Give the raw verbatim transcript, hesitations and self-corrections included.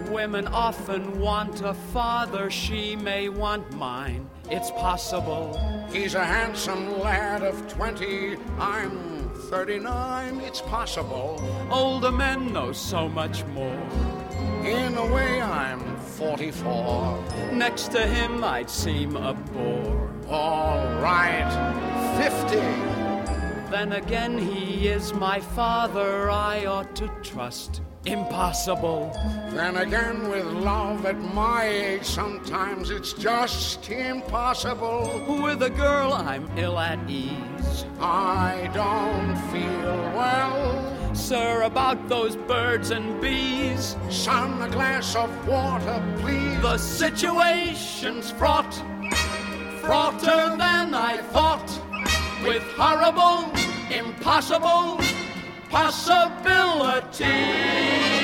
Women often want a father, she may want mine. It's possible. He's a handsome lad of twenty, I'm thirty-nine, it's possible. Older men know so much more. In a way, I'm forty-four. Next to him, I'd seem a bore. All right, fifty. Then again, he is my father, I ought to trust. Impossible. Then again, with love at my age, sometimes it's just impossible. With a girl, I'm ill at ease. I don't feel well. Sir, about those birds and bees. Son, a glass of water, please. The situation's fraught, fraughter than I thought, with horrible, impossible possibility.